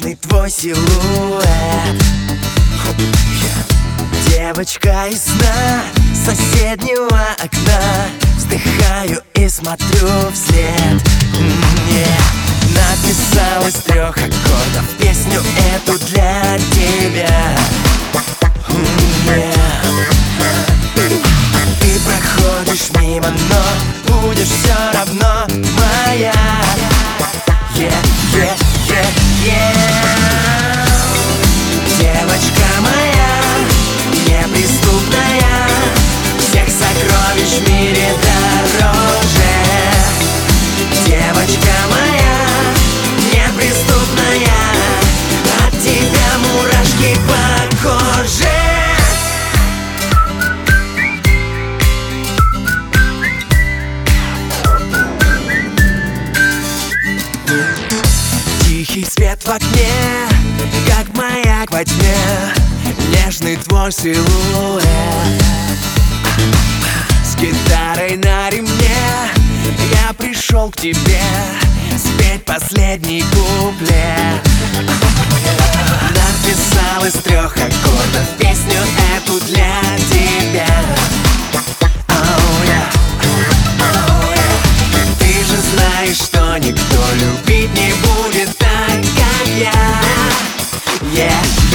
нежный твой силуэт. Девочка из сна соседнего окна, вздыхаю и смотрю вслед. Написал из 3 аккордов песню эту для тебя. Ты проходишь мимо, но будешь все равно моя. Девочка моя, неприступная, всех сокровищ в мире дороже. Девочка моя, неприступная, от тебя мурашки по коже. Тихий свет в окне, как маяк во тьме, нежный твой силуэт. С гитарой на ремне я пришел к тебе спеть последний куплет. Написал из 3 аккордов песню эту для тебя. Ты же знаешь, что никто любить не будет так, как я.